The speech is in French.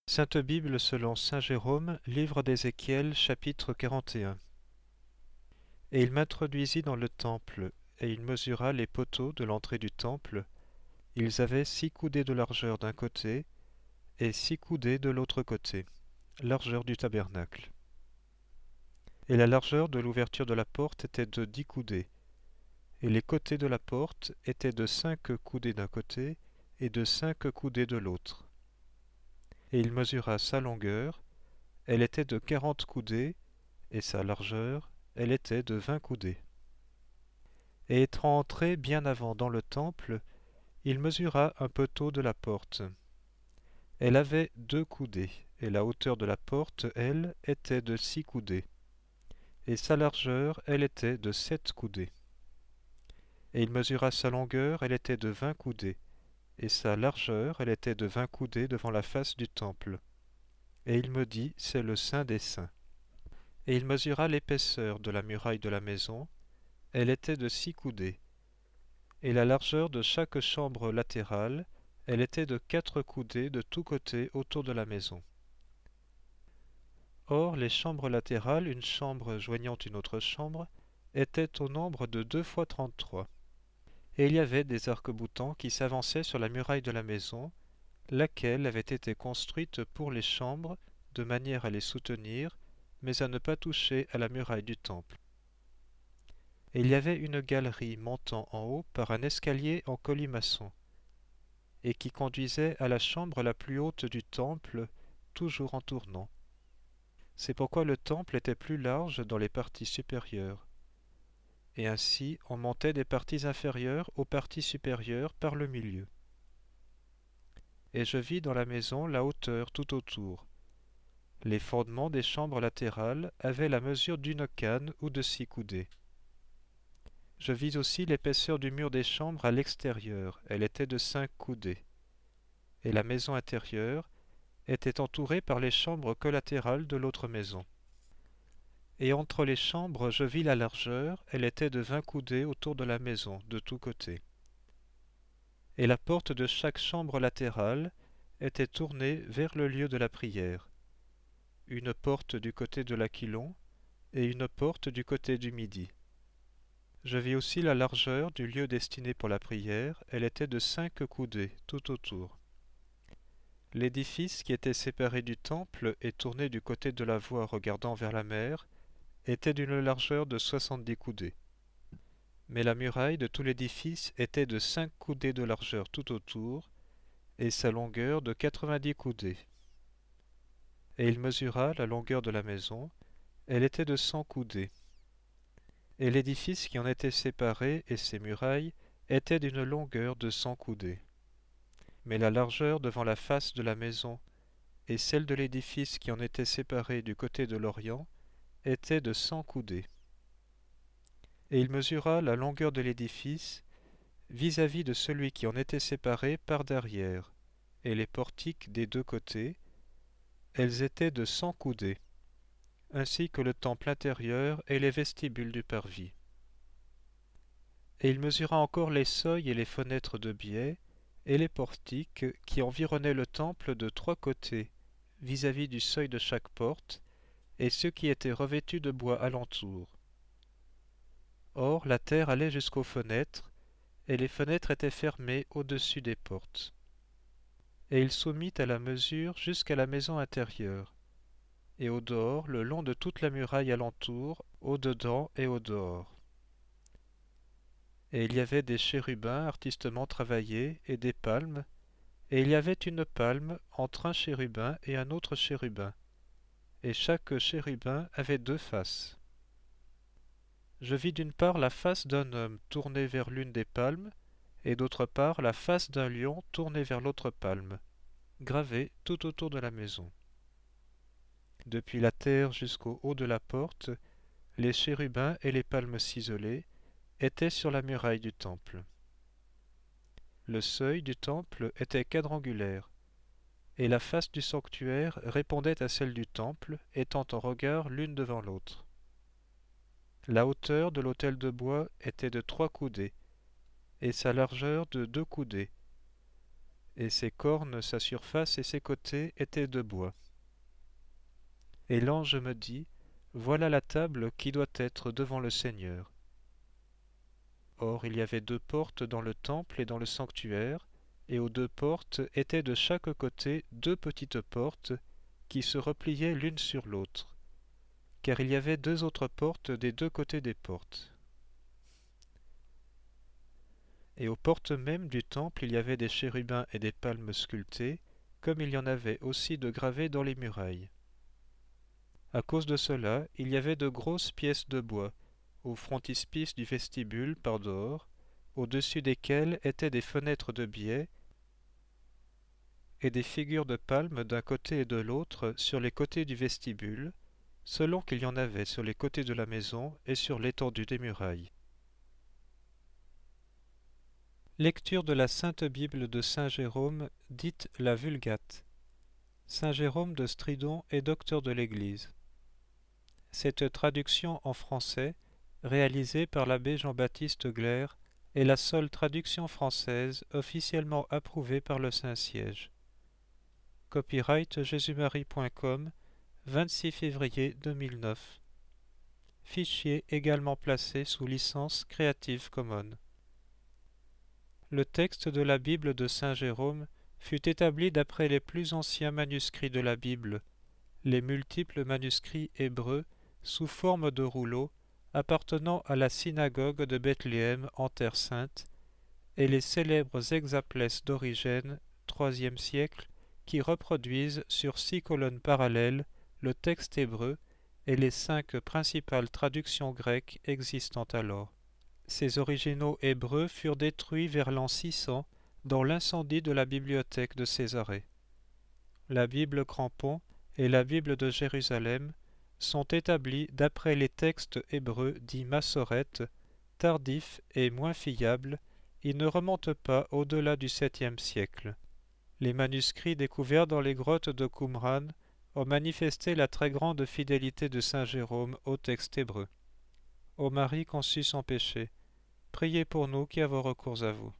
Sainte Bible selon saint Jérôme, livre d'Ézéchiel, chapitre 41. Et il m'introduisit dans le temple, et il mesura les poteaux de l'entrée du temple. Ils avaient 6 coudées de largeur d'un côté, et 6 coudées de l'autre côté, largeur du tabernacle. Et la largeur de l'ouverture de la porte était de 10 coudées, et les côtés de la porte étaient de 5 coudées d'un côté, et de 5 coudées de l'autre. Et il mesura sa longueur, elle était de 40 coudées, et sa largeur, elle était de 20 coudées. Et étant entré bien avant dans le temple, il mesura un poteau de la porte. Elle avait 2 coudées, et la hauteur de la porte, elle, était de 6 coudées, et sa largeur, elle était de 7 coudées. Et il mesura sa longueur, elle était de 20 coudées, et sa largeur, elle était de 20 coudées devant la face du temple. Et il me dit, c'est le Saint des Saints. Et il mesura l'épaisseur de la muraille de la maison, elle était de 6 coudées, et la largeur de chaque chambre latérale, elle était de 4 coudées de tous côtés autour de la maison. Or, les chambres latérales, une chambre joignant une autre chambre, étaient au nombre de 2 fois 33. Et il y avait des arcs-boutants qui s'avançaient sur la muraille de la maison, laquelle avait été construite pour les chambres, de manière à les soutenir, mais à ne pas toucher à la muraille du temple. Et il y avait une galerie montant en haut par un escalier en colimaçon, et qui conduisait à la chambre la plus haute du temple, toujours en tournant. C'est pourquoi le temple était plus large dans les parties supérieures. Et ainsi on montait des parties inférieures aux parties supérieures par le milieu. Et je vis dans la maison la hauteur tout autour. Les fondements des chambres latérales avaient la mesure d'une canne ou de 6 coudées. Je vis aussi l'épaisseur du mur des chambres à l'extérieur, elle était de 5 coudées. Et la maison intérieure était entourée par les chambres collatérales de l'autre maison. Et entre les chambres je vis la largeur, elle était de 20 coudées autour de la maison, de tous côtés. Et la porte de chaque chambre latérale était tournée vers le lieu de la prière, une porte du côté de l'Aquilon et une porte du côté du midi. Je vis aussi la largeur du lieu destiné pour la prière, elle était de 5 coudées tout autour. L'édifice qui était séparé du temple et tourné du côté de la voie regardant vers la mer était d'une largeur de 70 coudées. Mais la muraille de tout l'édifice était de 5 coudées de largeur tout autour, et sa longueur de 90 coudées. Et il mesura la longueur de la maison, elle était de 100 coudées. Et l'édifice qui en était séparé et ses murailles étaient d'une longueur de 100 coudées. Mais la largeur devant la face de la maison et celle de l'édifice qui en était séparé du côté de l'Orient était de 100 coudées. Et il mesura la longueur de l'édifice vis-à-vis de celui qui en était séparé par derrière, et les portiques des 2 côtés, elles étaient de 100 coudées, ainsi que le temple intérieur et les vestibules du parvis. Et il mesura encore les seuils et les fenêtres de biais, et les portiques qui environnaient le temple de 3 côtés, vis-à-vis du seuil de chaque porte, et ceux qui étaient revêtus de bois alentour. Or la terre allait jusqu'aux fenêtres, et les fenêtres étaient fermées au-dessus des portes. Et il soumit à la mesure jusqu'à la maison intérieure, et au dehors le long de toute la muraille alentour, au dedans et au dehors. Et il y avait des chérubins artistement travaillés, et des palmes, et il y avait une palme entre un chérubin et un autre chérubin, et chaque chérubin avait 2 faces. Je vis d'une part la face d'un homme tournée vers l'une des palmes, et d'autre part la face d'un lion tournée vers l'autre palme, gravée tout autour de la maison. Depuis la terre jusqu'au haut de la porte, les chérubins et les palmes ciselées étaient sur la muraille du temple. Le seuil du temple était quadrangulaire, et la face du sanctuaire répondait à celle du temple, étant en regard l'une devant l'autre. La hauteur de l'autel de bois était de 3 coudées, et sa largeur de 2 coudées, et ses cornes, sa surface et ses côtés étaient de bois. Et l'ange me dit, voilà la table qui doit être devant le Seigneur. Or il y avait 2 portes dans le temple et dans le sanctuaire, et aux 2 portes étaient de chaque côté 2 petites portes qui se repliaient l'une sur l'autre, car il y avait 2 autres portes des 2 côtés des portes. Et aux portes mêmes du temple il y avait des chérubins et des palmes sculptés, comme il y en avait aussi de gravés dans les murailles. À cause de cela, il y avait de grosses pièces de bois, au frontispice du vestibule par dehors, au-dessus desquelles étaient des fenêtres de biais et des figures de palmes d'un côté et de l'autre sur les côtés du vestibule, selon qu'il y en avait sur les côtés de la maison et sur l'étendue des murailles. Lecture de la Sainte Bible de Saint Jérôme, dite la Vulgate. Saint Jérôme de Stridon est docteur de l'Église. Cette traduction en français, réalisée par l'abbé Jean-Baptiste Glaire, est la seule traduction française officiellement approuvée par le Saint-Siège. Copyright jésus-marie.com, 26 février 2009. Fichier également placé sous licence Creative Commons. Le texte de la Bible de Saint Jérôme fut établi d'après les plus anciens manuscrits de la Bible, les multiples manuscrits hébreux sous forme de rouleaux appartenant à la synagogue de Bethléem en Terre Sainte, et les célèbres hexaplès d'Origène, IIIe siècle, qui reproduisent sur 6 colonnes parallèles le texte hébreu et les 5 principales traductions grecques existant alors. Ces originaux hébreux furent détruits vers l'an 600 dans l'incendie de la bibliothèque de Césarée. La Bible Crampon et la Bible de Jérusalem sont établis d'après les textes hébreux dits massorètes, tardifs et moins fiables. Ils ne remontent pas au-delà du 7e siècle. Les manuscrits découverts dans les grottes de Qumran ont manifesté la très grande fidélité de saint Jérôme au texte hébreu. Ô Marie conçue sans péché, priez pour nous qui avons recours à vous.